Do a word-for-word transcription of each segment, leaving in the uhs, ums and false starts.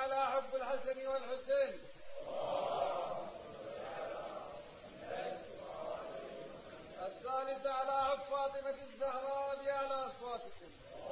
على حب الحسن والحسين. الثالثة على حب فاطمة الزهراء بأعلى أصواتكم.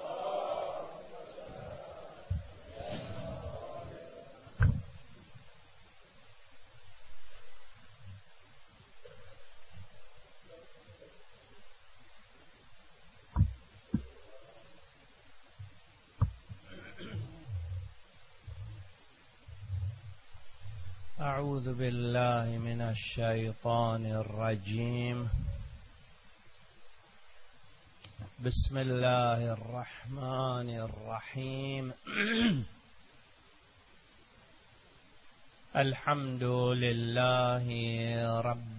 أعوذ بالله من الشيطان الرجيم. بسم الله الرحمن الرحيم. الحمد لله رب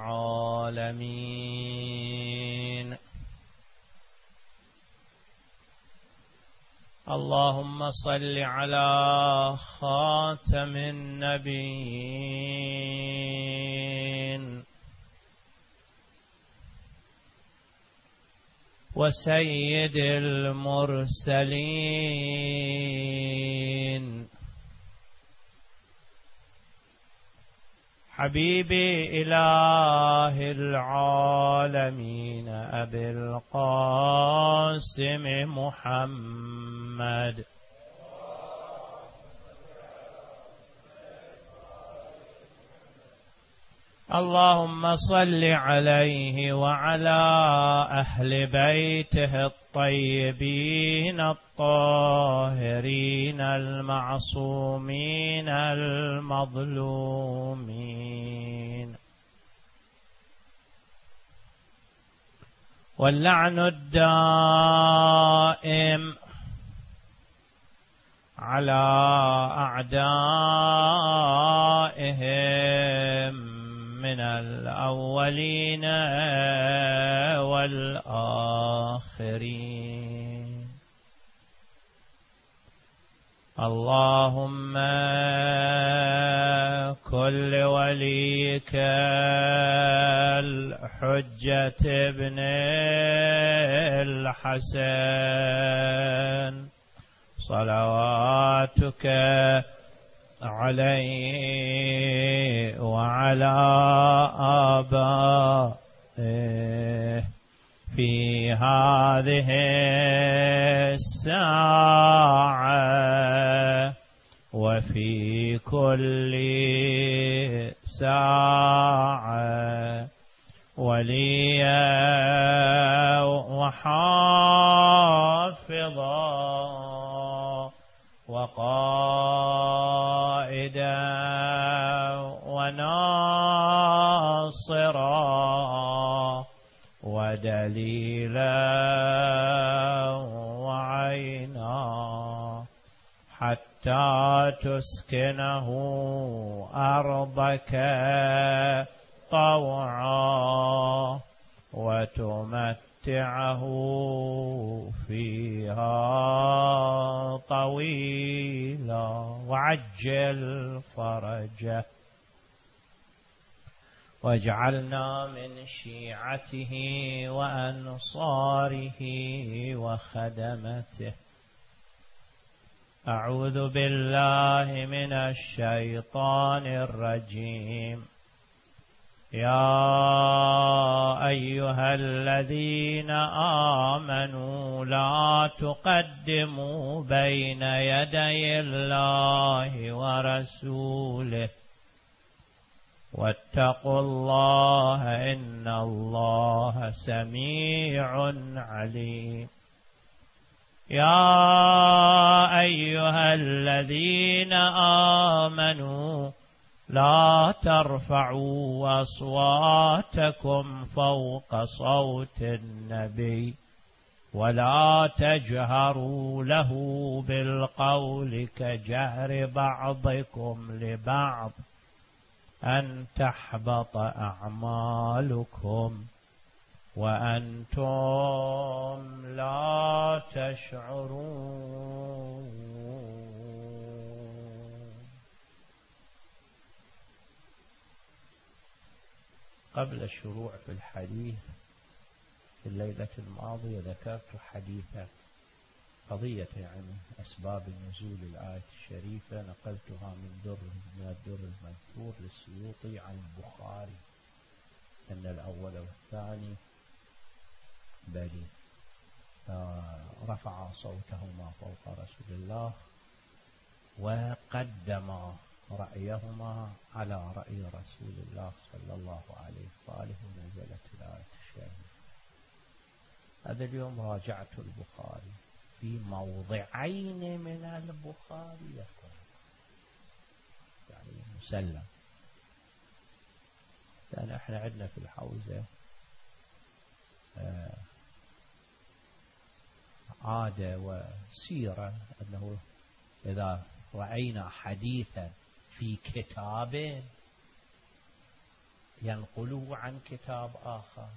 العالمين. اللهم صل على خاتم النبيين وسيد المرسلين حبيبي إله العالمين أبي القاسم محمد. اللهم صل عليه وعلى أهل بيته الطيبين الطاهرين المعصومين المظلومين، واللعن الدائم على أعدائهم من الأولين والآخرين. اللهم كل وليك الحجة ابن الحسن صلواتك عليه وعلى آبائه في هذه الساعة وفي كل ساعة وليا وحافظا وقائدا وناصرا ودليلا وعينا حتى تسكنه أرضك طوعا وتمتعه فيها طويلا وعجل فرجه، واجعلنا من شيعته وأنصاره وخدمته. أعوذ بالله من الشيطان الرجيم. يا أيها الذين آمنوا لا تقدموا بين يدي الله ورسوله واتقوا الله إن الله سميع عليم. يا أيها الذين آمنوا لا ترفعوا أصواتكم فوق صوت النبي ولا تجهروا له بالقول كجهر بعضكم لبعض أن تحبط أعمالكم وأنتم لا تشعرون. قبل الشروع في الحديث في الليلة الماضية ذكرت حديثا قضية يعني أسباب النزول الآية الشريفة نقلتها من در من الدر المنثور للسيوطي عن البخاري أن الأول والثاني بل رفع صوتهما فوق رسول الله وقدم رأيهما على رأي رسول الله صلى الله عليه وآله ونزلت الآية الشريفة. هذا اليوم راجعت البخاري في موضعين من البخاري يذكر يعني مسلم، لأن احنا عندنا في الحوزة آه عادة وسيرة أنه إذا رأينا حديثا في كتاب ينقله عن كتاب آخر،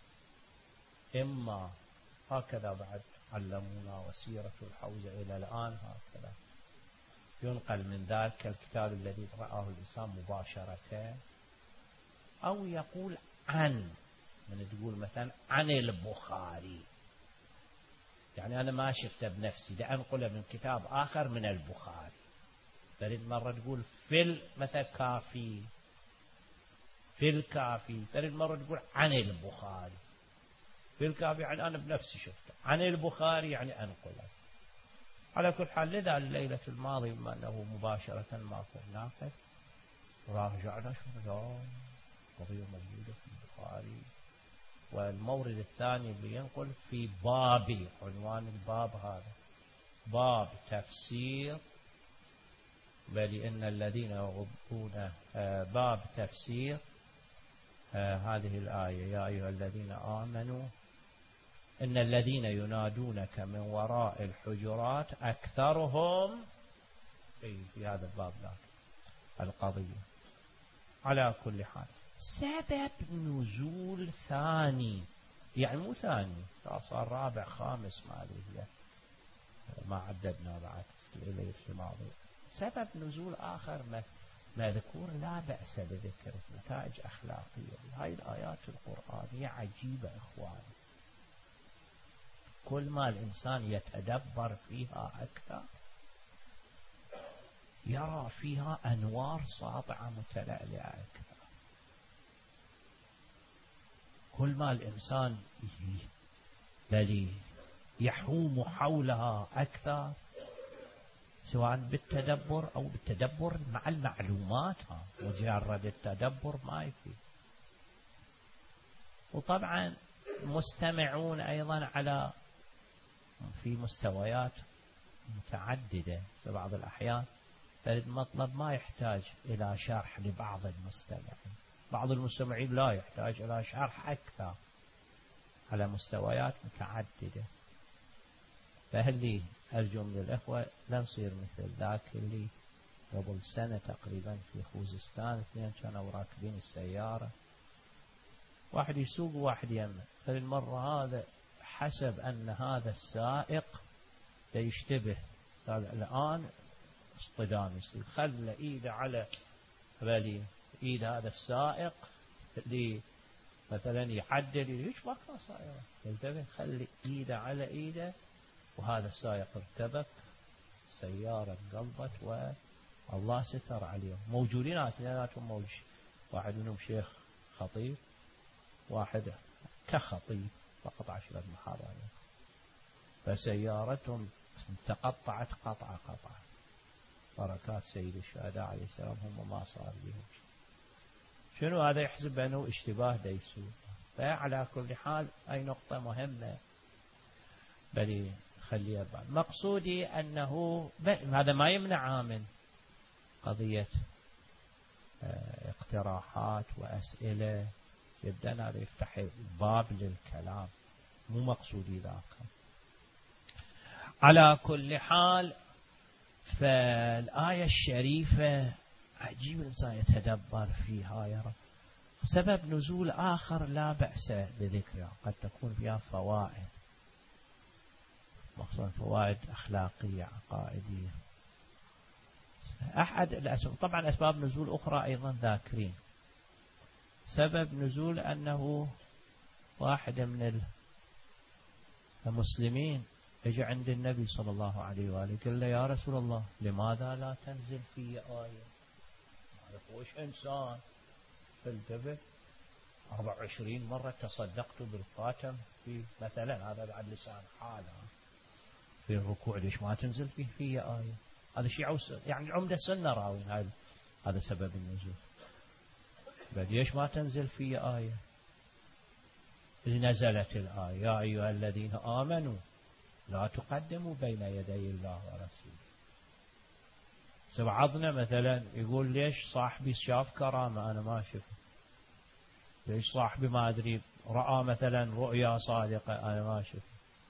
إما هكذا بعد علمونا وسيرة الحوزة إلى الآن هكذا ينقل من ذلك الكتاب الذي رآه الإنسان مباشرة، أو يقول عن، من تقول مثلا عن البخاري، يعني أنا ما شفته بنفسي ده أنقله من كتاب آخر من البخاري. تريد مرة تقول في مثلا كافي في الكافي، تريد مرة تقول عن البخاري في الكافي، يعني أنا بنفسي شفته، عن البخاري يعني أنقله. على كل حال لذا الليلة الماضية بما أنه مباشرة ما كنا ناقل راجعنا شو قضية موجودة في البخاري. والمورد الثاني اللي ينقل في باب، عنوان الباب هذا باب تفسير، بل إن الذين يغضون باب تفسير هذه الآية يا أيها الذين آمنوا إن الذين ينادونك من وراء الحجرات أكثرهم في هذا الباب ذاك القضية. على كل حال سبب نزول ثاني، يعني مو ثاني، صار رابع خامس ما أدري ما عددنا بعد الليلة الماضية. سبب نزول آخر مذكور لا بأس بذكره، نتائج أخلاقية. هاي الآيات القرآنية عجيبة إخواني، كل ما الإنسان يتدبر فيها أكثر يرى فيها أنوار ساطعة متلألئة أكثر. كل ما الإنسان بل يحوم حولها أكثر، سواء بالتدبر أو بالتدبر مع المعلومات، مجرد التدبر ما يفيد. وطبعا مستمعون أيضا على في مستويات متعددة، في بعض الأحيان فالمطلب ما يحتاج إلى شرح لبعض المستمعين، بعض المستمعين لا يحتاج إلى شرح أكثر على مستويات متعددة. فهل لي أرجو من الأخوة لا نصير مثل ذاك اللي قبل سنة تقريبا في خوزستان اثنين كانوا راكبين السيارة، واحد يسوق وواحد يمه، فالمرة هذا حسب أن هذا السائق يشتبه قال الآن اصطدام يصير، خلى إيده على بالي إيد هذا السائق اللي مثلا يعدل ليش ما كان سائرة، ينتبه خلي إيده على إيده، وهذا السائق ارتبك، السيارة انقلبت والله ستر عليهم. موجودين اثنيناتهم موجود، واحد منهم شيخ خطيب، واحد كخطيب فقط عشرة محاضرة، فسيارتهم تقطعت قطعة قطعة. بركات سيد الشهداء عليه السلام هم ما صار بهم شنو هذا، يحسب أنه اشتباه ديسو. فعلى كل حال أي نقطة مهمة بل خليها بعد. مقصودي أنه هذا ما يمنع من قضية اقتراحات وأسئلة جدا، هذا يفتح باب للكلام، مو مقصودي ذاك. على كل حال فالآية الشريفة عجيب الإنسان يتدبر فيها يرى سبب نزول آخر لا بأس بذكرها، قد تكون فيها فوائد، مخصوصا فوائد أخلاقية عقائدية. أحد الأسباب، طبعا أسباب نزول أخرى أيضا ذاكرين. سبب نزول أنه واحد من المسلمين يجي عند النبي صلى الله عليه وآله قال له يا رسول الله لماذا لا تنزل في آية؟ وش إنسان فالتفت أربع وعشرين مرة تصدقت بالخاتم في مثلا، هذا بعد لسان حاله في الركوع، ليش ما تنزل فيه في آية؟ هذا شيء عوس يعني عمدة سنة راوي، هذا هذا سبب النزول. بعد ليش ما تنزل في آية؟ نزلت الآية يا أيها الذين آمنوا لا تقدموا بين يدي الله ورسوله. بعضنا مثلا يقول ليش صاحبي شاف كرامة أنا ما شفت، ليش صاحبي ما أدري رأى مثلا رؤيا صادقة أنا ما شفت،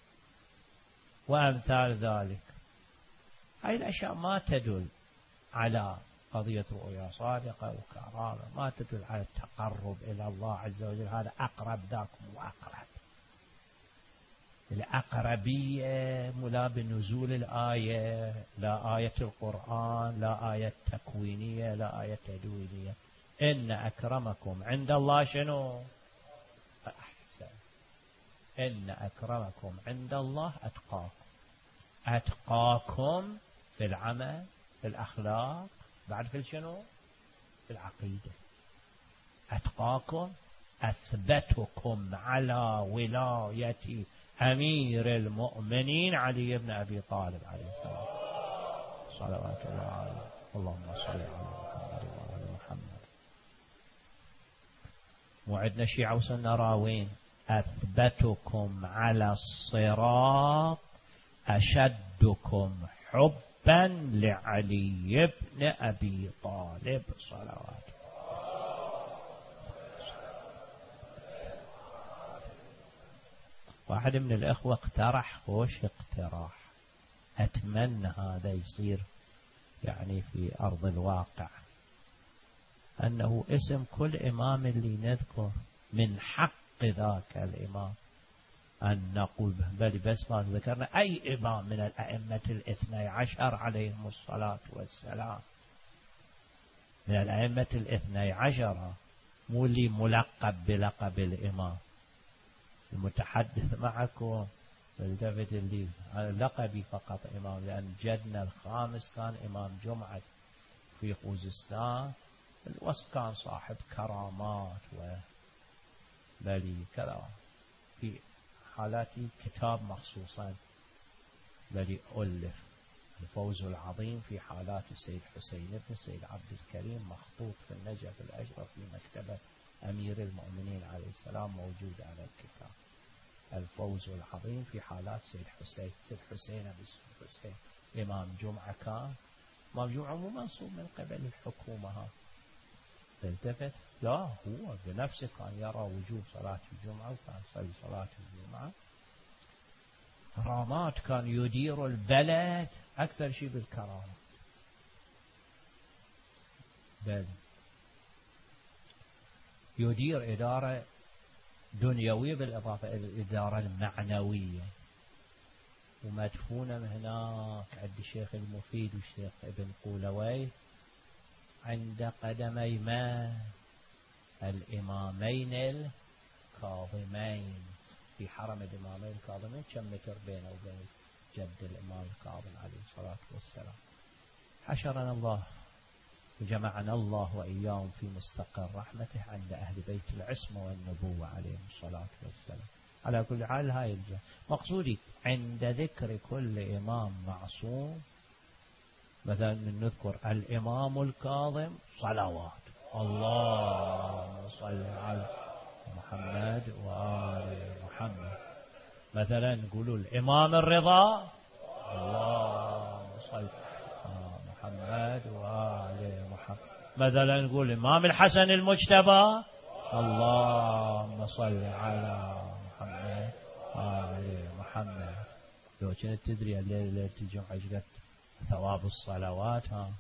وأمثال ذلك. هاي الأشياء ما تدل على قضية رؤيا صادقة وكرامة، ما تدل على التقرب إلى الله عز وجل. هذا أقرب ذاكم وأقرب. الأقربية ملا بنزول الآية، لا آية القرآن، لا آية تكوينية، لا آية تدوينية. إن أكرمكم عند الله شنو؟ أحسن. إن أكرمكم عند الله أتقاكم. أتقاكم في العمل، في الأخلاق، بعد في شنو؟ في العقيدة. أتقاكم أثبتكم على ولاية أمير المؤمنين علي بن أبي طالب عليه السلام صلوات الله عليه. اللهم صل على محمد وعلى محمد. وعدنا شيعة وسنة راوين أثبتكم على الصراط أشدكم حبا لعلي بن أبي طالب صلوات. واحد من الأخوة اقترح خوش اقتراح، أتمنى هذا يصير يعني في أرض الواقع، أنه اسم كل إمام اللي نذكر من حق ذاك الإمام أن نقول به، بل بس ما ذكرنا أي إمام من الأئمة الاثني عشر عليهم الصلاة والسلام، من الأئمة الاثني عشر، مو اللي ملقب بلقب الإمام. المتحدث معكم الدفد اللي لقبي فقط إمام، لأن جدنا الخامس كان إمام جمعة في خوزستان، الوصف كان صاحب كرامات وبلي كذا. في حالاتي كتاب مخصوصا بلي ألف الفوز العظيم في حالات السيد حسين بن السيد عبد الكريم، مخطوط في النجف الأشرف في مكتبة أمير المؤمنين عليه السلام، موجود على الكتاب. الفوز العظيم في حالات سيد حسين. سيد حسين بن حسين إمام جمعة كان، إمام جمعة مو منصوب من قبل الحكومة ها. التفت لا، هو بنفسه كان يرى وجوب صلاة الجمعة وكان يصلي صلاة الجمعة. كرامات، كان يدير البلد أكثر شيء بالكرامة. بل يدير إدارة دنيوية بالإضافة إلى الإدارة المعنوية. ومدفونة هناك عند الشيخ المفيد والشيخ ابن قولوي عند قدمي ما الإمامين الكاظمين في حرم الإمامين الكاظمين. كم متر بينه وبين جد الإمام الكاظم عليه الصلاة والسلام. حشرنا الله وجمعنا الله وإياهم في مستقر رحمته عند أهل بيت العصمة والنبوة عليهم الصلاة والسلام. على كل حال هاي الجهة مقصودي عند ذكر كل إمام معصوم، مثلا من نذكر الإمام الكاظم صلوات اللهم صل على محمد وآل محمد. مثلا نقولوا الإمام الرضا اللهم صل على محمد وآل محمد. مثلا نقول الإمام الحسن المجتبى اللهم صل على محمد وآل محمد. لو كنت تدري الليلة ليلة الجمعة جلت ثواب الصلوات ها،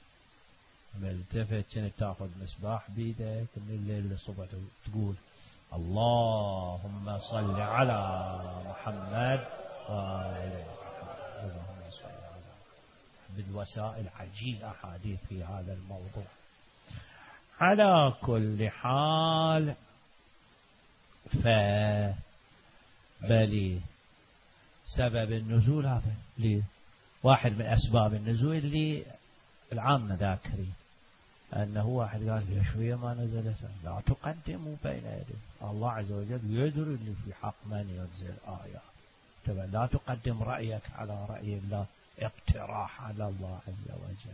ملتفت كنت تاخذ مسباح بيدك من الليل للصبح تقول اللهم صل على محمد وآل محمد. اللهم صل على بالوسائل عجيب أحاديث في هذا الموضوع. على كل حال فبلي سبب النزول هذا لي واحد من أسباب النزول اللي العامة ذاكرين أنه واحد قال يا شوية ما نزلت لا تقدموا بين يديه الله عز وجل يدري اللي في حق من ينزل آيات تبع لا تقدم رأيك على رأي الله اقتراح على الله عز وجل.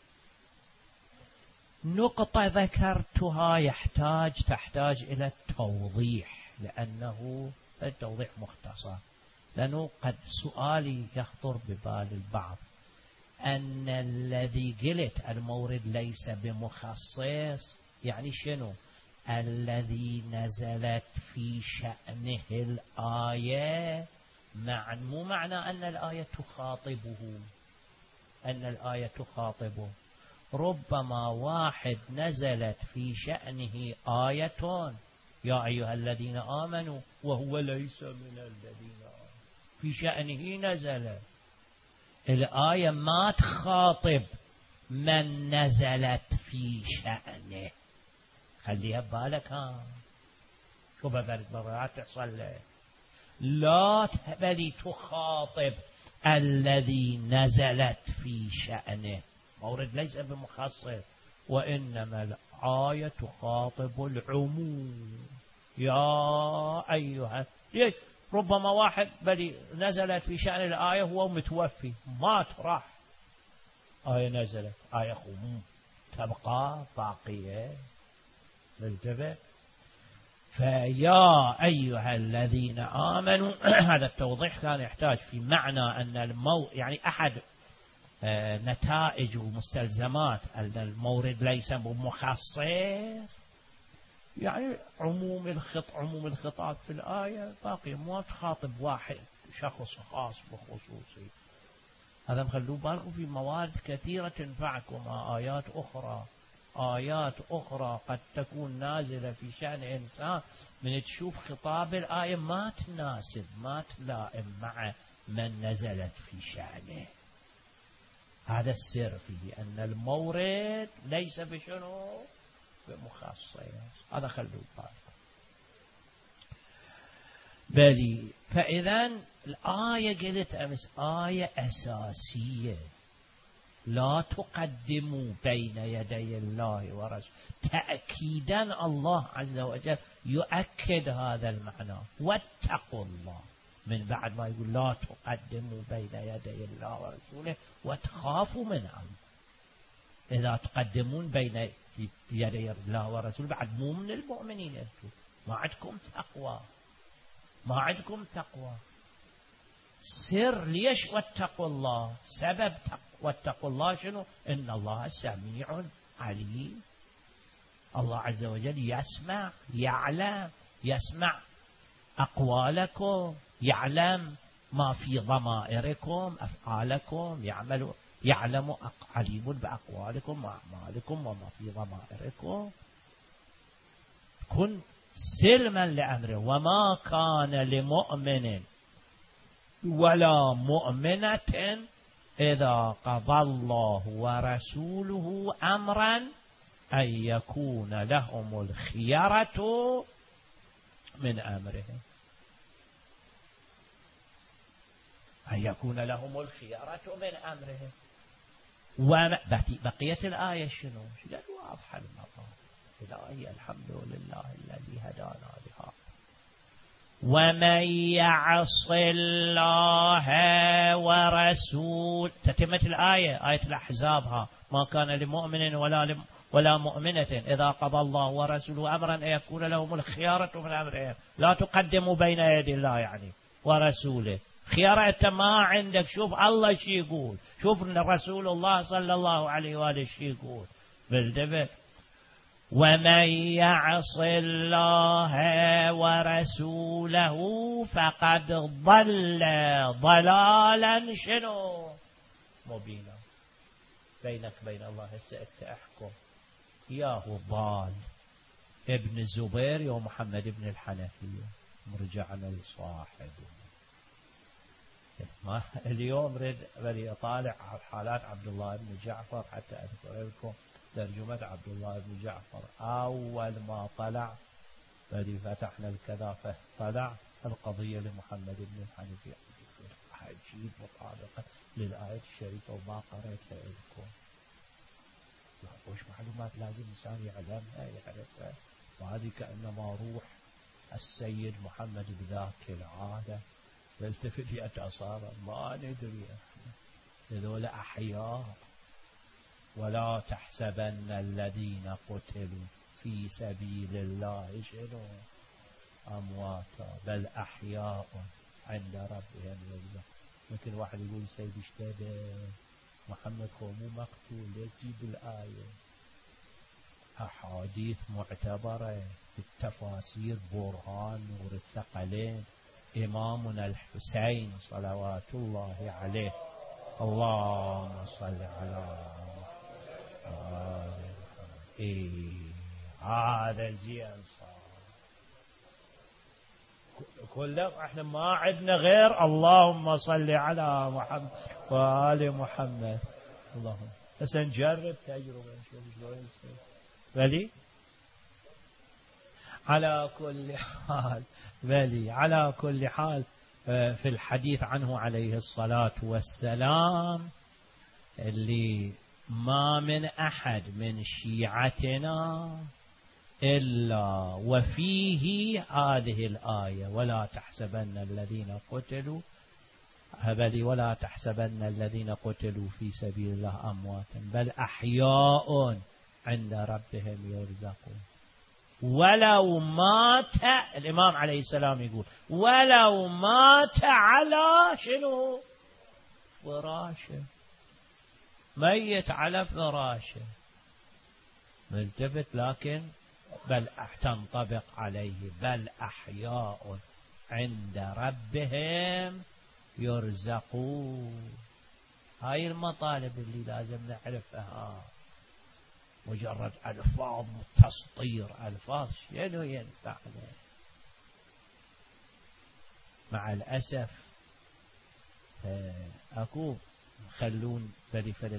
نقطة ذكرتها يحتاج تحتاج إلى التوضيح لأنه التوضيح مختصر لأنه قد سؤالي يخطر ببال البعض أن الذي قلت المورد ليس بمخصص يعني شنو؟ الذي نزلت في شأنه الآية مع مو معنى أن الآية تخاطبه أن الآية تخاطبه ربما واحد نزلت في شأنه آية يا أيها الذين آمنوا وهو ليس من الذين آمنوا في شأنه نزل الآية ما تخاطب من نزلت في شأنه خليها ببالك ها شو ببالك برات تحصل له لا تبلي تخاطب الذي نزلت في شأنه مورد ليس بمخصص وإنما الآية تخاطب العموم يا أيها ليش ربما واحد بلي نزلت في شأن الآية هو متوفي مات راح آية نزلت آية خموم تبقى باقية بالتبع فيا أيها الذين آمنوا هذا التوضيح كان يحتاج في معنى أن المو يعني أحد نتائج ومستلزمات أن المورد ليس بمخصص يعني عموم الخط عموم الخطاب في الآية باقي ما تخاطب واحد شخص خاص بخصوصي هذا مخلوه بالكم في مواد كثيرة تنفعكم آيات أخرى آيات أخرى قد تكون نازلة في شأن إنسان من تشوف خطاب الآية ما تناسب ما تلائم مع من نزلت في شأنه هذا السر فيه أن المورد ليس بشنو بمخصص هذا خلوه بالك بلي فإذا الآية قلت أمس آية أساسية لا تقدموا بين يدي الله ورسوله تأكيدا الله عز وجل يؤكد هذا المعنى واتقوا الله من بعد ما يقول لا تقدموا بين يدي الله ورسوله وتخافوا من أمر إذا تقدمون بين يدي الله ورسوله بعد مو من المؤمنين أنتم ما عندكم تقوى ما عندكم تقوى سر ليش واتقوا الله سبب واتقوا الله شنو إن الله سميع عليم الله عز وجل يسمع يعلم يسمع أقوالكم يعلم ما في ضمائركم أفعالكم يعمل يعلم عليم بأقوالكم وأعمالكم وما في ضمائركم كن سلما لأمره وما كان لمؤمن ولا مؤمنة إذا قضى الله ورسوله أمرا أن يكون لهم الخيرة من أمرهم أن يكون لهم الخيرة من أمرهم وبقية الآية شنو شنو واضحة المطار الآية الحمد لله الذي هدانا بها ومن يعص الله ورسول تتمة الآية آية الأحزاب ما كان لمؤمن ولا لم ولا مؤمنة إذا قضى الله ورسوله أمرا أن يكون لهم الخيارة من أمرهم لا تقدموا بين يدي الله يعني ورسوله خيارة أنت ما عندك شوف الله شي يقول شوف أن رسول الله صلى الله عليه وآله شي يقول بالدبر ومن يعص الله ورسوله فقد ضل ضلالا شنو مبينا بينك بين الله هسه احكم ياهو ضال ابن الزبير يا محمد ابن الحنفية مرجعنا لصاحبه ما اليوم رد بدي اطالع على حالات عبد الله بن جعفر حتى اذكر لكم ترجمة عبد الله بن جعفر أول ما طلع بدي فتحنا الكذا فطلع القضية لمحمد بن الحنفية عجيب مطابقة للآية الشريفة وما قريتها لكم. وش معلومات لازم الإنسان يعلمها يعرفها. وهذه كأنما روح السيد محمد بذاك العادة. فالتفت يتصارى ما ندري احنا هذول أحياء. ولا تحسبن الذين قتلوا في سبيل الله شنو أمواتا بل أحياء عند ربهم يرزقون. ممكن واحد يقول سيد اشتبه محمد هو مو مقتول، ليش تجيب الآية؟ أحاديث معتبرة في التفاسير برهان نور الثقلين إمامنا الحسين صلوات الله عليه. اللهم صل على محمد. إيه هذا زين صار. كله احنا ما عندنا غير اللهم صل على محمد وآل محمد. اللهم بس نجرب تجربة نشوف شلون يصير. بلي على كل حال بلي على كل حال في الحديث عنه عليه الصلاة والسلام اللي ما من أحد من شيعتنا إلا وفيه هذه الآية ولا تحسبن الذين قتلوا بل ولا تحسبن الذين قتلوا في سبيل الله أمواتا بل أحياء عند ربهم يرزقون. ولو مات الإمام عليه السلام يقول ولو مات على شنو فراشه، ميت على فراشه ملتفت، لكن بل تنطبق عليه بل أحياء عند ربهم يرزقون. هاي المطالب اللي لازم نعرفها. مجرد ألفاظ تسطير ألفاظ شنو ينفعنا؟ مع الأسف أكو خلون فري فرد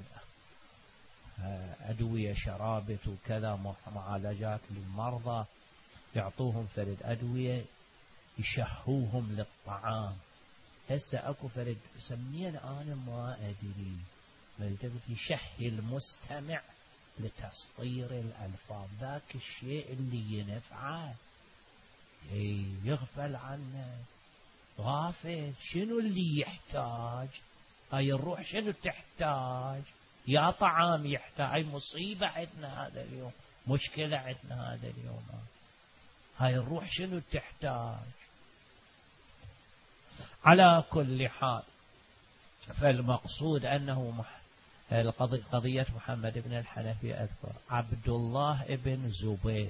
أدوية شرابة وكذا معالجات للمرضى، يعطوهم فرد أدوية يشهوهم للطعام. هسه أكو فرد سمين أنا ما أدري ملتفت يشهي المستمع لتسطير الألفاظ. ذاك الشيء اللي ينفعه يغفل عنه غافل. شنو اللي يحتاج؟ هاي الروح شنو تحتاج؟ يا طعام يحتاج. هاي مصيبة عندنا هذا اليوم، مشكلة عندنا هذا اليوم. هاي الروح شنو تحتاج؟ على كل حال فالمقصود أنه مح... قضية محمد بن الحنفي أذكر عبد الله بن زبير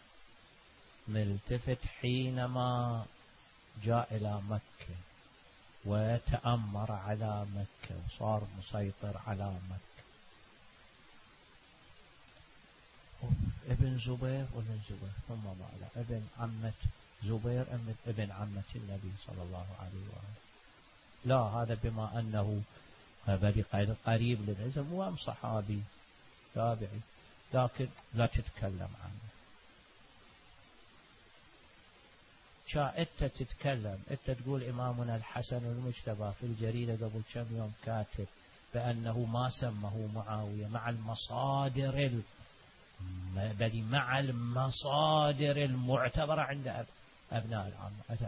ملتفت حينما جاء إلى مكة وتأمر على مكة وصار مسيطر على مكة. ابن زبير وابن زبير ثم ماذا ابن عمة زبير ابن عمة النبي صلى الله عليه وآله. لا هذا بما أنه بدي قريب للعزم وام صحابي تابعي، لكن لا تتكلم عنه. شا انت تتكلم انت تقول إمامنا الحسن المجتبى في الجريدة قبل كم يوم كاتب بأنه ما سمه معاوية مع المصادر ال... بل مع المصادر المعتبرة عند أب... أبناء العامة.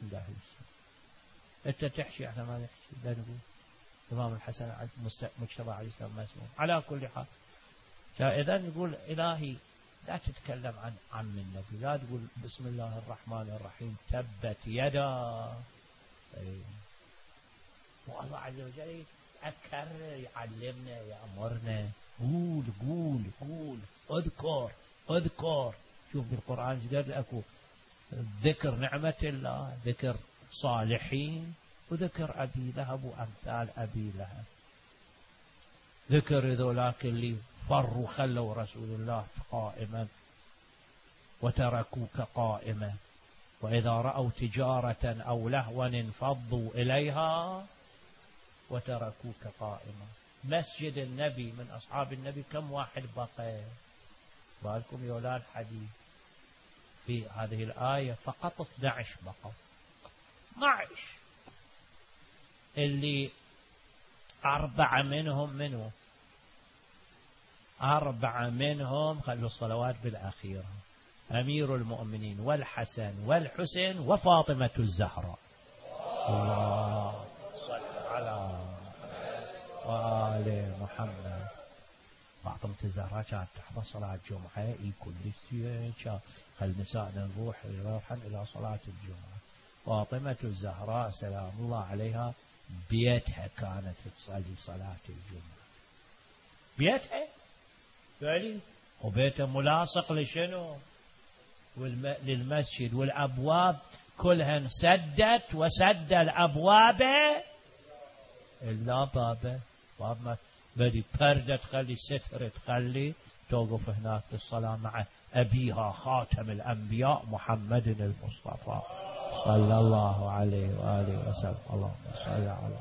انت تحشي احنا ما نحشي. لا نقول الإمام الحسن مجتبى عليه السلام ما اسمه. على كل حال فإذا نقول إلهي لا تتكلم عن عم النبي، لا تقول بسم الله الرحمن الرحيم تبت يدا. والله عز وجل أكرر يعلمنا يأمرنا قول قول قول اذكر اذكر. شوف بالقرآن جدد أكو ذكر نعمة الله، ذكر صالحين، وذكر أبي لهب وأمثال أبي لهب. ذكر ذولاك اللي فروا خلوا رسول الله قائما وتركوك قائما، وإذا رأوا تجارة أو لهوا انفضوا إليها وتركوك قائما. مسجد النبي من أصحاب النبي كم واحد بقى؟ بالكم يا أولاد حديث في هذه الآية فقط اثني عشر بقى. اثني عشر اللي أربعة منهم منه أربعة منهم خلوا الصلوات بالأخيرة: أمير المؤمنين والحسن والحسين وفاطمة الزهراء. الله صل على وآل محمد. فاطمة الزهراء كانت تحضر صلاة الجمعة إي كل شيء، خل نسائنا نروح روحا إلى صلاة الجمعة. فاطمة الزهراء سلام الله عليها بيتها كانت تصلي صلاة الجمعة، بيتها فعلي، وبيتها ملاصق لشنو؟ للمسجد، والأبواب كلها انسدت وسد الأبواب إلا بابه. باب ما بدي پردة تخلي ستر تخلي توقف هناك للصلاة مع أبيها خاتم الأنبياء محمد المصطفى صلى الله عليه وآله وسلم. اللهم صل على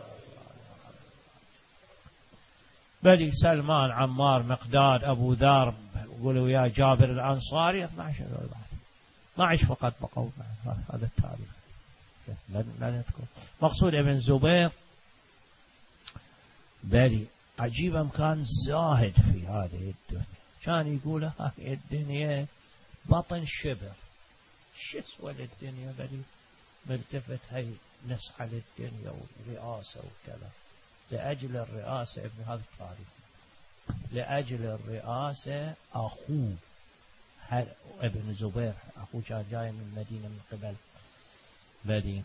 بدي سلمان عمار مقداد أبو ذر يقولوا يا جابر الأنصاري اثنا عشر ما عيش فقط بقوا. هذا التاريخ لن نذكر. مقصود ابن زبير بالي عجيبا كان زاهد في هذه الدنيا، كان يقول هذه الدنيا بطن شبر، شو سوى الدنيا بالي ملتفت هي نسعى للدنيا والرئاسة وكذا. لأجل الرئاسة ابن هذا التاريخ، لأجل الرئاسة أخوه ابن زبير أخوه كان جاي من المدينة من قبل بدي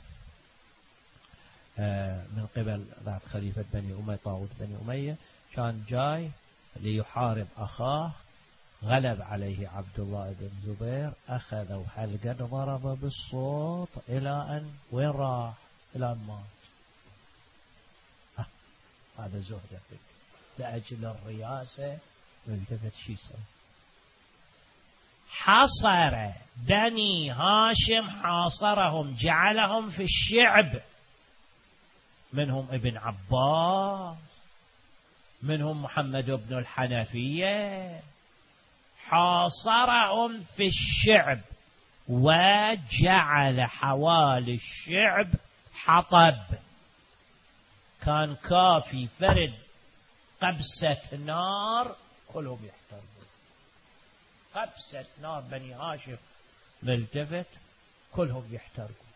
من قبل ذات خليفة بني أمية طاغوت بني أمية، كان جاي ليحارب أخاه، غلب عليه عبد الله بن زبير، أخذوا حلقة ضرب بالصوت إلى أن وين راح؟ إلى أن مات. هذا زهد فيك لأجل الرئاسة والتفت شي سوى. حصر بني هاشم، حاصرهم جعلهم في الشعب، منهم ابن عباس، منهم محمد بن الحنفية، حاصرهم في الشعب وجعل حوالي الشعب حطب. كان كافي فرد قبسة نار كلهم يحترقون، قبسة نار بني هاشم ملتفت كلهم يحترقون.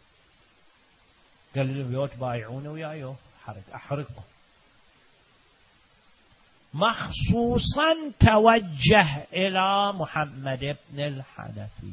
قال لهم يوت بايعونه ويايو حرق أحرقه. مخصوصا توجه إلى محمد بن الحنفي: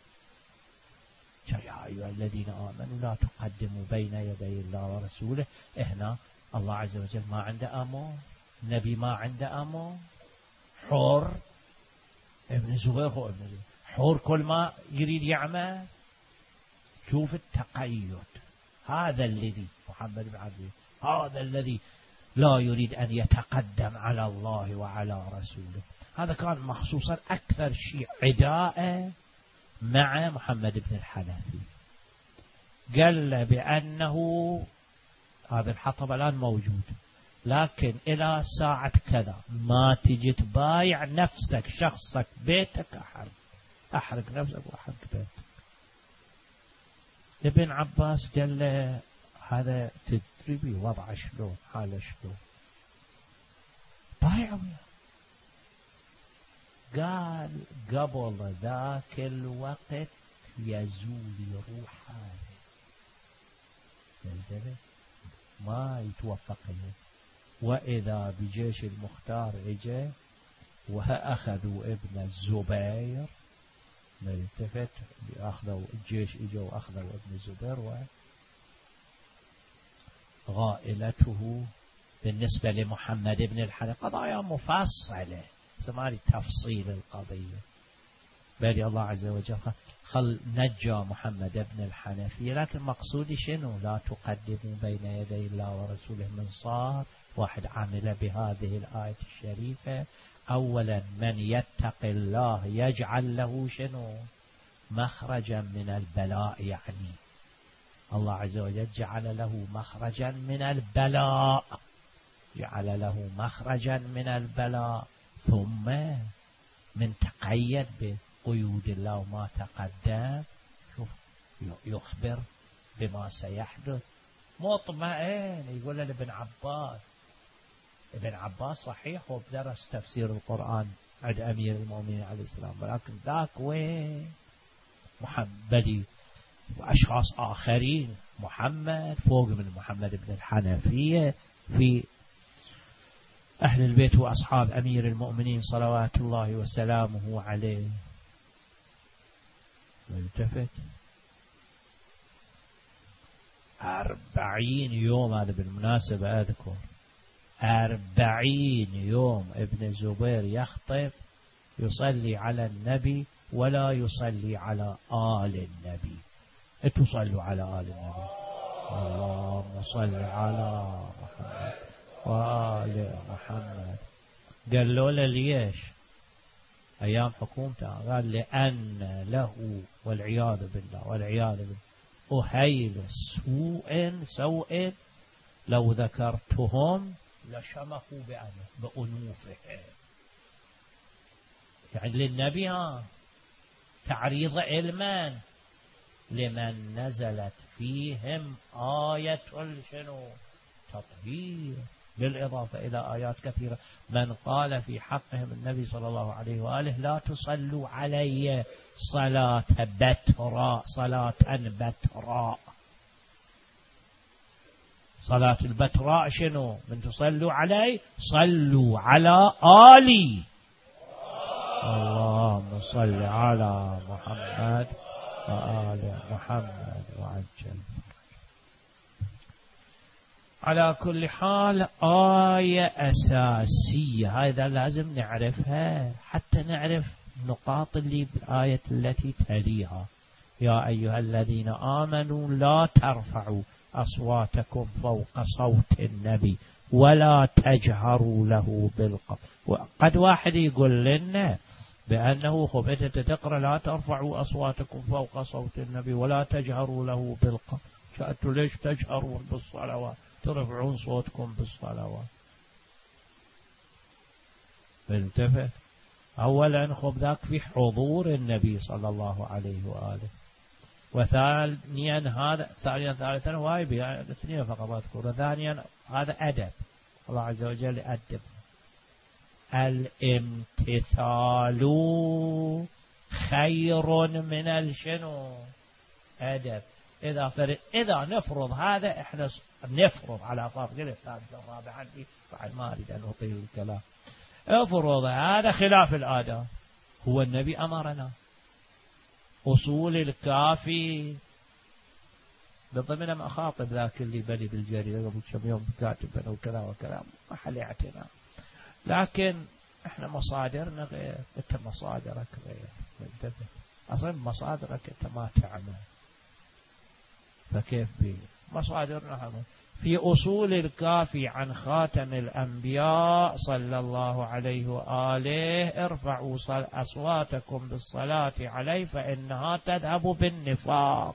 يا أيها الذين آمنوا لا تقدموا بين يدي الله ورسوله. هنا الله عز وجل ما عنده أمر، النبي ما عنده أمر، حر. ابن زبير هو ابن زبير حر، كل ما يريد يعمل. شوف التقيد، هذا الذي محمد بن عبد هذا الذي لا يريد أن يتقدم على الله وعلى رسوله. هذا كان مخصوصا أكثر شيء عداء مع محمد بن الحنفي. قال بأنه هذا الحطب الآن موجود، لكن إلى ساعة كذا ما تجي تبايع نفسك شخصك بيتك أحرق أحرق نفسك وأحرق بيتك. ابن عباس قال له هذا تدري وضع شلون حاله شلون، بايعوا. قال قبل ذاك الوقت يزول روح هذا ما يتوفق له. وإذا بجيش المختار اجى وأخذوا ابن الزبير ملتفت، أخذوا الجيش اجوا وأخذوا ابن الزبير وغائلته. بالنسبة لمحمد بن الحنفي قضايا مفصلة، سماري تفصيل القضية. بل الله عز وجل خل نجى محمد بن الحنفي، لكن مقصودي شنو؟ لا تقدموا بين يدي الله ورسوله. من صار واحد عمل بهذه الآية الشريفة. أولا من يتق الله يجعل له شنو؟ مخرجا من البلاء، يعني الله عز وجل جعل له مخرجا من البلاء، جعل له مخرجا من البلاء. ثم من تقيد بقيود الله وما تقدم، شوف يخبر بما سيحدث. مطمئن. يقول لابن عباس، ابن عباس صحيح هو بدرس تفسير القرآن عند أمير المؤمنين عليه السلام، ولكن ذاك وين محمد وأشخاص آخرين، محمد فوق من محمد بن الحنفية في أهل البيت وأصحاب أمير المؤمنين صلوات الله وسلامه عليه. ملتفت أربعين يوم، هذا بالمناسبة أذكر أربعين يوم ابن الزبير يخطب يصلي على النبي ولا يصلي على آل النبي. تصلوا على آل النبي، اللهم صل على محمد وآل محمد. قالوا له ليش؟ أيام حكومته قال لأن له والعياذ بالله والعياذ بالله أهيل سوء سوء لو ذكرتهم لشمخوا بأنوفهم. يعني للنبي ها تعريض علما لمن نزلت فيهم آية شنو تطهير، بالإضافة إلى آيات كثيرة. من قال في حقهم النبي صلى الله عليه وآله لا تصلوا علي صلاة بتراء، صلاة بتراء. صلاة البتراء شنو؟ من تصلوا علي صلوا على آلي، اللهم صل على محمد وآل محمد وعجل. على كل حال آية أساسية هذا لازم نعرفها حتى نعرف نقاط اللي بالآية التي تليها. يا أيها الذين آمنوا لا ترفعوا أصواتكم فوق صوت النبي ولا تجهروا له بالقول. وقد واحد يقول لنا بأنه خب أنت تقرأ لا ترفعوا أصواتكم فوق صوت النبي ولا تجهروا له بالقول، شأنتوا ليش تجهرون بالصلوات ترفعون صوتكم بالصلوات؟ فالتفت أولا خب ذاك في حضور النبي صلى الله عليه وآله، وثانيا هذا ثانيا ثالثا وايب اثنين فقط أذكر، ثانيا هذا أدب الله عز وجل أدب. الامتثال خير من الشنو أدب. إذا فرد إذا نفرض هذا إحنا نفرض على فرض الثالث الرابع عندي بعد ما أريد أن أطيل الكلام. افرض هذا خلاف الآداب، هو النبي أمرنا أصول الكافي بضمن ما أخاطب ذاك اللي بني بالجريدة قبل كم يوم كاتب أنا وكذا وكذا محل اعتناء، لكن إحنا مصادرنا غير، أنت مصادرك غير. منتبه أصلا مصادرك أنت ما تعمل، فكيف بي مصادرنا هم في أصول الكافي عن خاتم الأنبياء صلى الله عليه وآله ارفعوا أصواتكم بالصلاة عليه فإنها تذهب بالنفاق.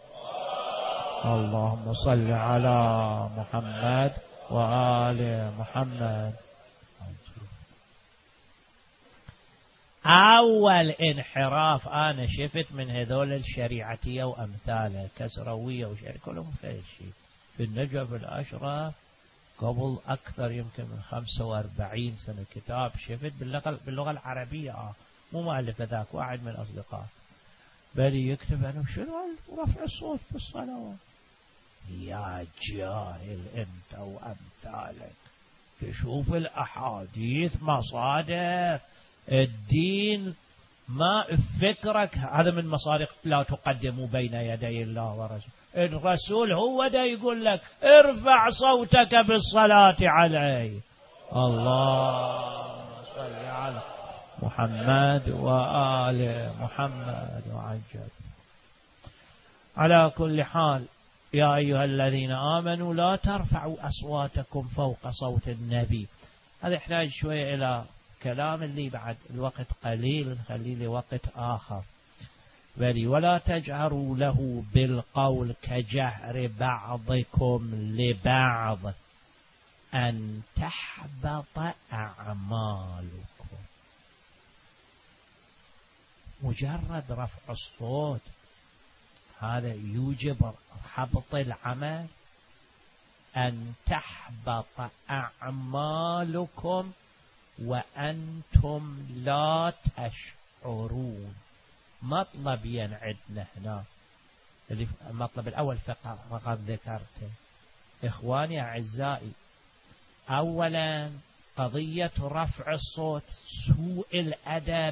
اللهم صل على محمد وآل محمد. أول انحراف أنا شفت من هذول الشريعتية وأمثالها كسروية وشريعة كلهم في شيء في النجف الأشرف قبل أكثر يمكن من خمسة وأربعين سنة كتاب شفت باللغة, باللغة العربية آه. مو مؤلف ذاك واحد من أصدقاء بل يكتب أنه شنو رفع الصوت في الصلوات. يا جاهل أنت وأمثالك تشوف الأحاديث مصادر الدين ما فكرك هذا من مصادر لا تقدموا بين يدي الله ورسوله. الرسول هو ده يقول لك ارفع صوتك بالصلاة عليه. الله صل على محمد وآل محمد وعجل. على كل حال يا أيها الذين آمنوا لا ترفعوا أصواتكم فوق صوت النبي. هذا يحتاج شوية إلى كلام اللي بعد الوقت قليل نخليه لوقت آخر. بل ولا تجهروا له بالقول كجهر بعضكم لبعض أن تحبط أعمالكم. مجرد رفع الصوت هذا يوجب حبط العمل؟ أن تحبط أعمالكم وأنتم لا تشعرون. مطلب ينعدنا هنا، المطلب الأول فقط ذكرته. إخواني أعزائي، أولا قضية رفع الصوت، سوء الأدب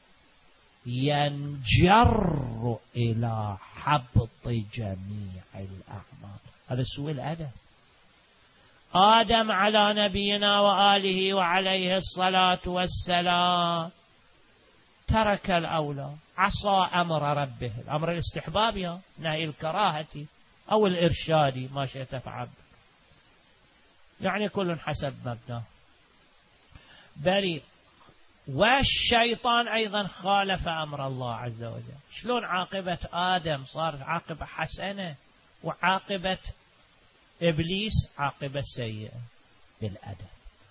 ينجر إلى حبط جميع الأعمال. هذا سوء الأدب. آدم على نبينا وآله وعليه الصلاة والسلام ترك الأولى، عصى أمر ربه، الأمر الاستحبابي، نهي الكراهة أو الإرشادي، ما شئت فعل، يعني كل حسب مبناه. بريء. والشيطان أيضا خالف أمر الله عز وجل. شلون عاقبة آدم صارت عاقبة حسنة، وعاقبة إبليس عاقبة سيئة؟ بالأدب.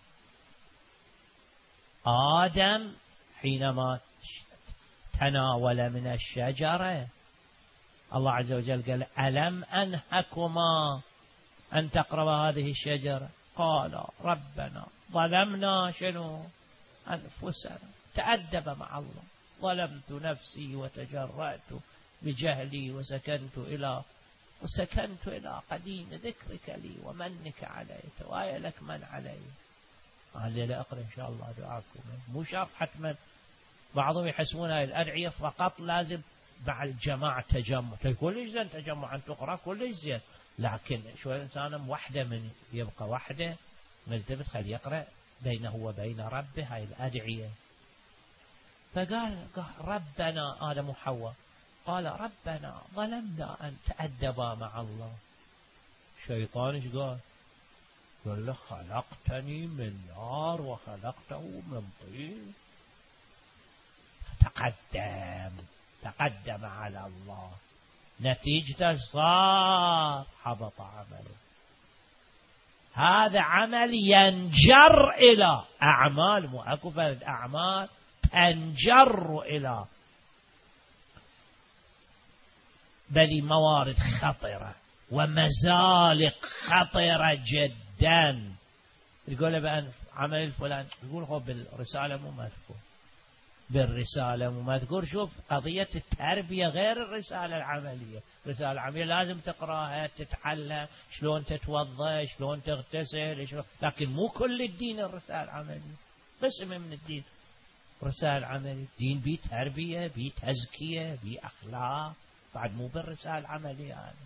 آدم حينما تناول من الشجرة الله عز وجل قال ألم أنهكما أن تقربا هذه الشجرة؟ قال ربنا ظلمنا شنو أنفسنا. تأدب مع الله. ظلمت نفسي وتجرأت بجهلي وسكنت إلى وسكنت إلى قديم ذكرك لي ومنك علي، توايا لك من علي. هذه لا أقرأ إن شاء الله دعاكم، مو شرط حتما. بعضهم يحسبون هاي الأدعية فقط لازم مع الجماعة تجمع، كل زين تجمع أن تقرأ كل زين، لكن شو الإنسان وحده من يبقى وحده ملتفت خلي يقرأ بينه وبين ربه هاي الأدعية. فقال ربنا آدم وحواء قال ربنا ظلمنا أن تأدبا مع الله. الشيطان ايش قال؟ قال له خلقتني من نار وخلقته من طين. تقدم تقدم على الله، نتيجته صار حبط عمله. هذا عمل ينجر إلى أعمال، مو أكو فرد أعمال تنجر إلى بل موارد خطرة ومزالق خطرة جدا. يقول بأن عمل الفلان، يقول هو بالرسالة مو مذكور، بالرسالة مو مذكور. شوف قضية التربية غير الرسالة العملية. الرسالة العملية لازم تقراها تتعلم شلون تتوضأ شلون تغتسل شلون، لكن مو كل الدين الرسالة العملية، قسم من الدين رسالة العملية. دين بي تربية بي تزكية بي أخلاق، بعد مو بالرسالة العملية. هذا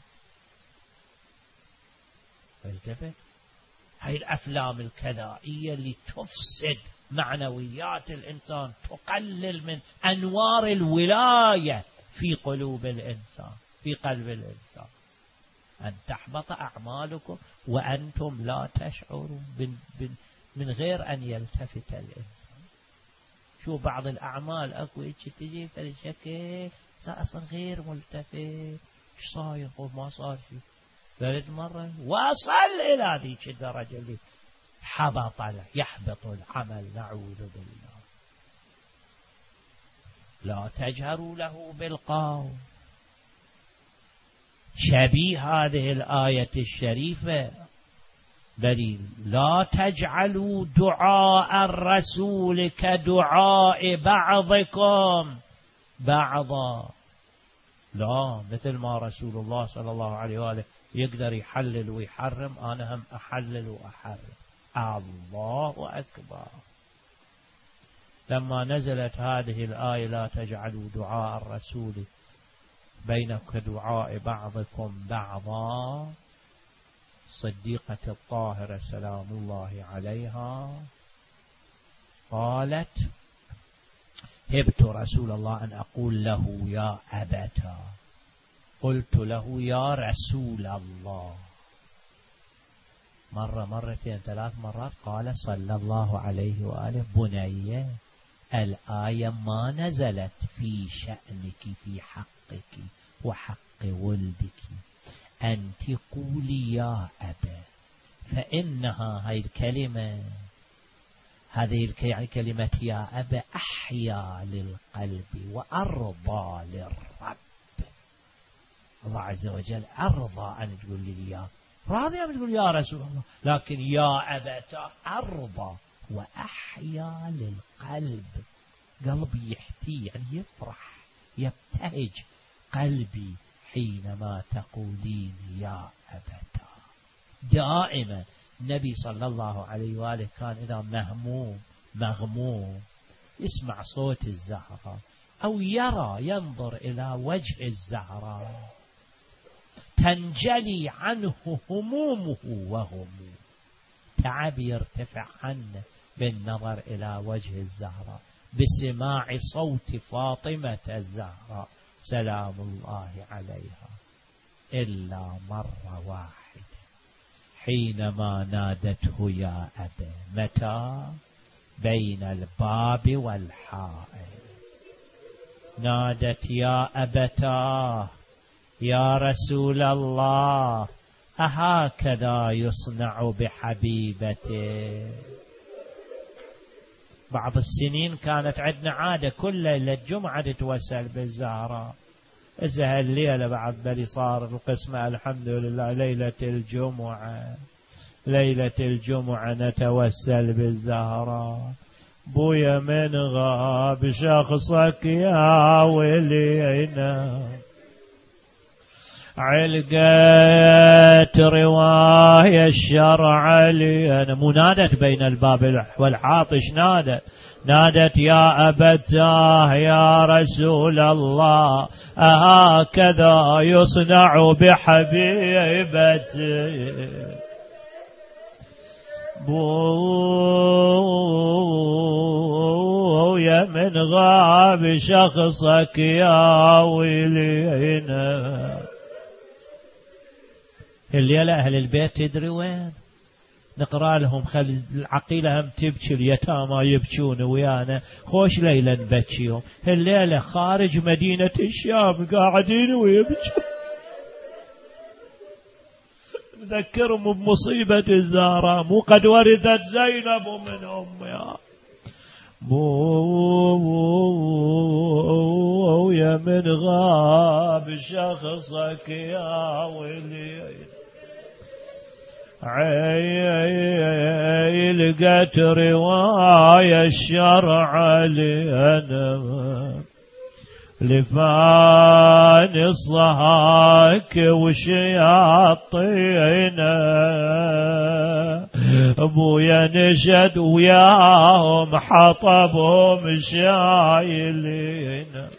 فالتفت. هاي الأفلام الكذائية اللي تفسد معنويات الإنسان، تقلل من أنوار الولاية في قلوب الإنسان، في قلب الإنسان. أن تحبط أعمالكم وأنتم لا تشعرون، من غير أن يلتفت الإنسان. شو بعض الأعمال أكو تجي فالشكل أصلا غير ملتفت، ايش صاير وما صار شيء. ثالث مرة وصل إلى ذيك الدرجة اللي حبط له، يحبط العمل، نعوذ بالله. لا تجهروا له بالقول. شبيه هذه الآية الشريفة بل لا تجعلوا دعاء الرسول كدعاء بعضكم بعضا. لا، مثل ما رسول الله صلى الله عليه وآله يقدر يحلل ويحرم، أنا هم أحلل وأحرم. الله أكبر. لما نزلت هذه الآية لا تجعلوا دعاء الرسول بينك دعاء بعضكم بعضا، صديقة الطاهرة سلام الله عليها قالت هبت رسول الله أن أقول له يا أبتا، قلت له يا رسول الله. مرة مرتين ثلاث مرات قال صلى الله عليه وآله بني الآية ما نزلت في شأنك في حقك وحق ولدك، أنت قولي يا أبا، فإنها هاي الكلمة هذه الكلمة يا أبا أحيا للقلب وأرضى للرب. الله عز وجل أرضى أن تقول لي يا راضية بتقول يا رسول الله، لكن يا أبتاه أرضى وأحيا للقلب، قلبي يحتي يعني يفرح يبتهج قلبي حينما تقولين يا أبتاه. دائما النبي صلى الله عليه وآله كان إذا مهموم مغموم يسمع صوت الزهراء أو يرى ينظر إلى وجه الزهراء تنجلي عنه همومه وغموم، تعب يرتفع عنه بالنظر إلى وجه الزهراء، بسماع صوت فاطمة الزهراء سلام الله عليها، إلا مرة واحدة حينما نادته يا أبا. متى؟ بين الباب والحائط نادت يا أبتاه يا رسول الله أهكذا يصنع بحبيبته. بعض السنين كانت عندنا عادة كل ليلة الجمعة تتوسل بالزهراء، إذا الليلة بعد بلي صار القسمة الحمد لله ليلة الجمعة، ليلة الجمعة نتوسل بالزهراء. بويا من غاب شخصك يا ولينا، علقت رواية الشرع لي أنا. منادت بين الباب والحاطش نادت نادت يا أبتاه يا رسول الله أهكذا يصنع بحبيبتي. بويا من غاب شخصك يا ولينا. الليلة أهل البيت تدري وين؟ نقرأ لهم خلي العقيلة هم تبكي، اليتامى يبكون ويانا، خوش ليلة نبكيهم. الليلة خارج مدينة الشام قاعدين ويبكون، نذكرهم بمصيبة الزهراء، مو قد ورثت زينب من أمها. بو يا من غاب شخصك يا ولي، عيلقت رواية الشرع لأنا، لفان الصهاك وشياطينا، ابويا نشد وياهم حطبهم شايلين،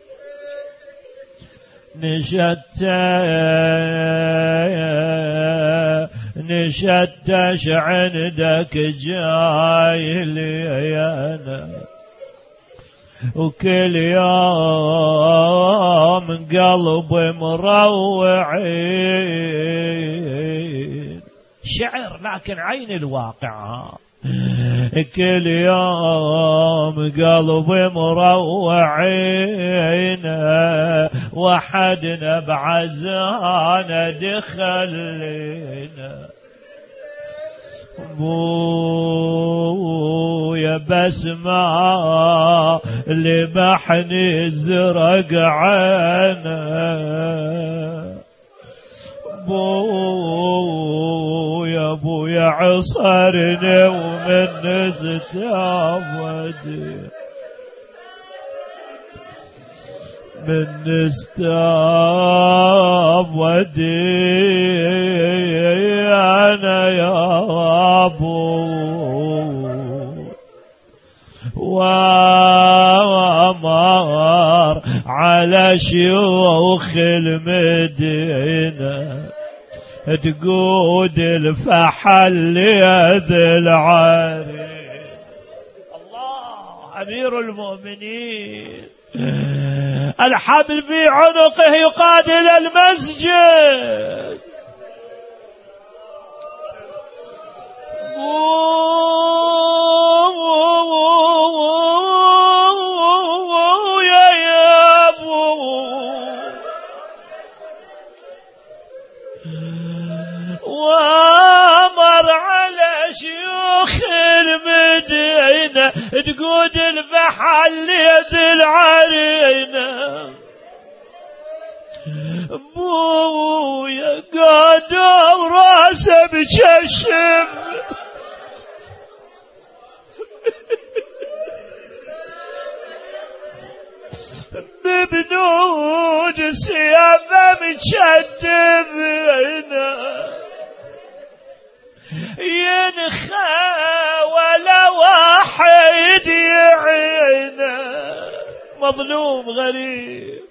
نشدت نشدش عندك جايلينا، وكل يوم قلب مروعين. شعر لكن عين الواقع، كل يوم قلب مروعين، وحدنا بعزانا دخلنا. بويا بسمع لبحني الزرق عنا، بويا بويا عصرني ومن استعبدي، من استعبدي أنا يا أبو، وامر على شيوخ المدينة تقود الفحل يذ العريس. الله أمير المؤمنين الحبل في عنقه يقاتل المسجد، وامر على شيوخ المدينة تقود الفحل يد العرينة، بويا قادر راسه بجشم ببنود سيافه مجدب ينخى ولا واحد يعينه مظلوم غريب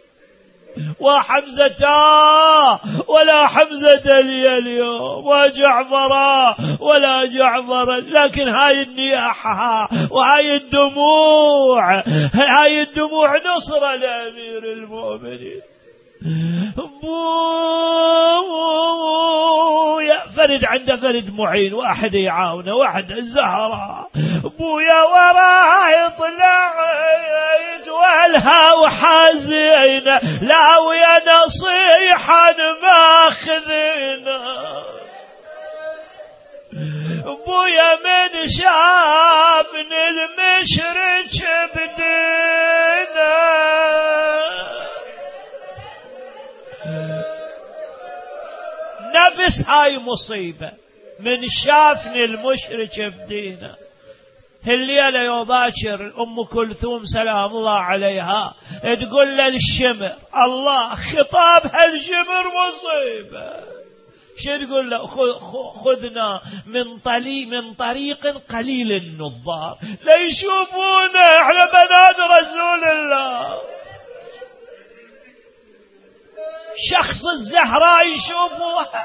وحمزة ولا حمزة لي اليوم وجعفر ولا جعفر، لكن هاي النياحة وهاي الدموع هاي الدموع نصرة لأمير المؤمنين. بويا فرد عنده فرد معين واحد يعاونه واحد الزهراء بويا وراه يطلع يتولها وحزينه لا ويا نصيحا ماخذينه بويا من شافني المشرك بدينه نفس هاي مصيبة من شافني المشرك بدينه. الليلة يا باشر أم كلثوم سلام الله عليها تقول للشمر الله خطاب هالشمر مصيبة شو تقول له خذنا من طريق من طريق قليل النظار لا يشوفونا احنا بنات رسول الله. شخص الزهراء يشوفوها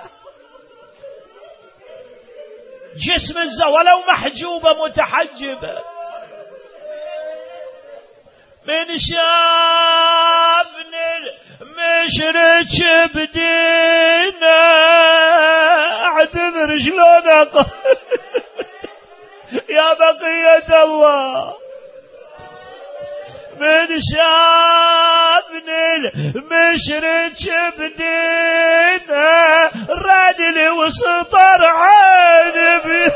جسم الزهراء ولو محجوبة متحجبة من شافني المشرك بدينا اعتذر شلون اقول يا بقية الله من شافني المشرك بدينا رادلي وسطر عيني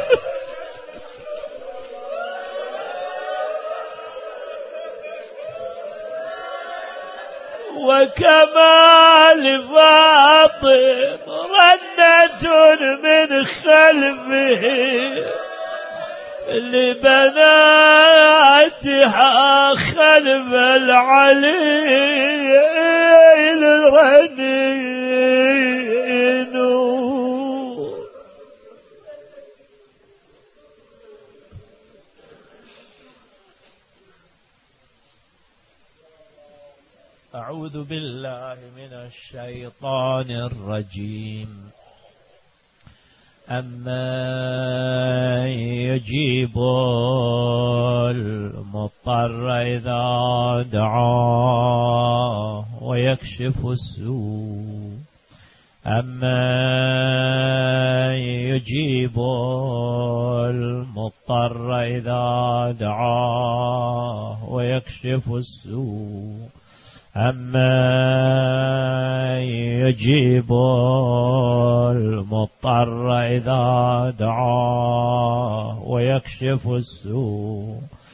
وكمال فاطم رنة من خلفه لبناتها خلف العلي الرنين. أعوذ بالله من الشيطان الرجيم. أما يجيب المضطر إذا دعاه ويكشف السوء أما يجيب المضطر إذا دعاه ويكشف السوء أما يجيب المضطر إذا دعاه ويكشف السوء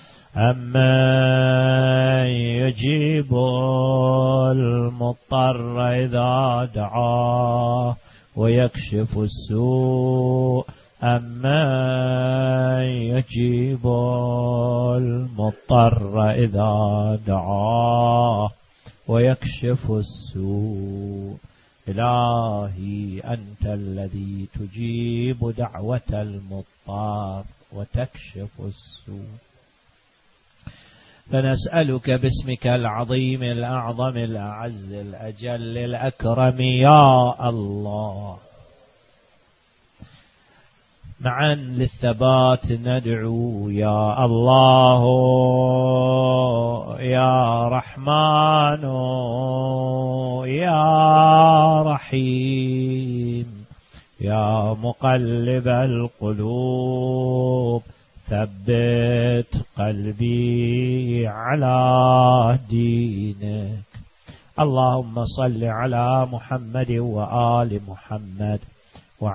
أما يجيب المضطر إذا دعاه ويكشف السوء أما يجيب المضطر إذا دعاه ويكشف السوء. إلهي أنت الذي تجيب دعوة المضطر وتكشف السوء، فنسألك باسمك العظيم الأعظم الأعز الأجل الأكرم يا الله. معا للثبات ندعو يا الله يا رحمن يا رحيم يا مقلب القلوب ثبت قلبي على دينك. اللهم صل على محمد وآل محمد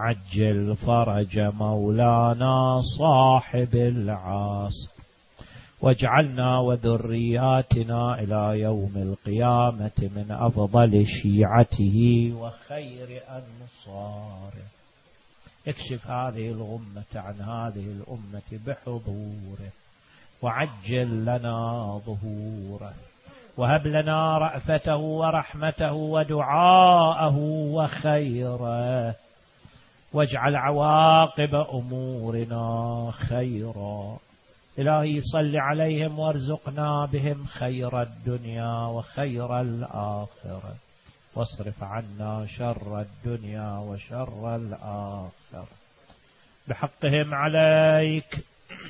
وعجل فرج مولانا صاحب العصر واجعلنا وذرياتنا إلى يوم القيامة من أفضل شيعته وخير أنصاره. اكشف هذه الغمة عن هذه الأمة بحضوره، وعجل لنا ظهوره، وهب لنا رأفته ورحمته ودعاءه وخيره، واجعل عواقب أمورنا خيرا. إلهي صل عليهم وارزقنا بهم خير الدنيا وخير الآخرة، واصرف عنا شر الدنيا وشر الآخرة. بحقهم عليك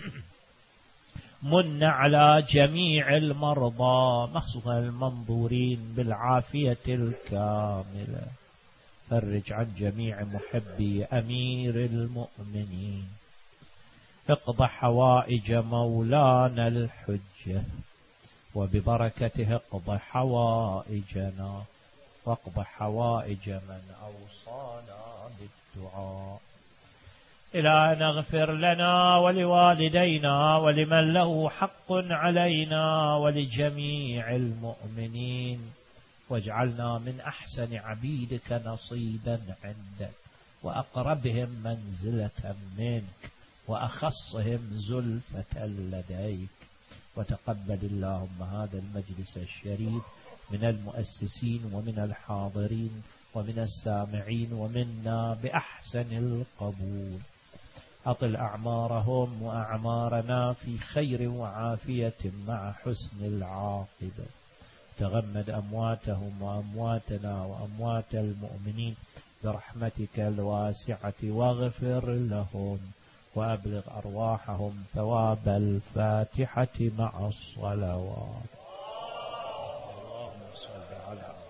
من على جميع المرضى مخصوصا المنظورين بالعافية الكاملة، فرج عن جميع محبي أمير المؤمنين، اقض حوائج مولانا الحجة، وببركته اقض حوائجنا واقض حوائج من أوصانا بالدعاء. إلهنا اغفر لنا ولوالدينا ولمن له حق علينا ولجميع المؤمنين، واجعلنا من أحسن عبيدك نصيبا عندك، وأقربهم منزلة منك، وأخصهم زلفة لديك. وتقبل اللهم هذا المجلس الشريف من المؤسسين ومن الحاضرين ومن السامعين ومنا بأحسن القبول. أطل أعمارهم وأعمارنا في خير وعافية مع حسن العاقبة. تغمد أمواتهم وأمواتنا وأموات المؤمنين برحمتك الواسعة، واغفر لهم وأبلغ أرواحهم ثواب الفاتحة مع الصلوات. اللهم صل على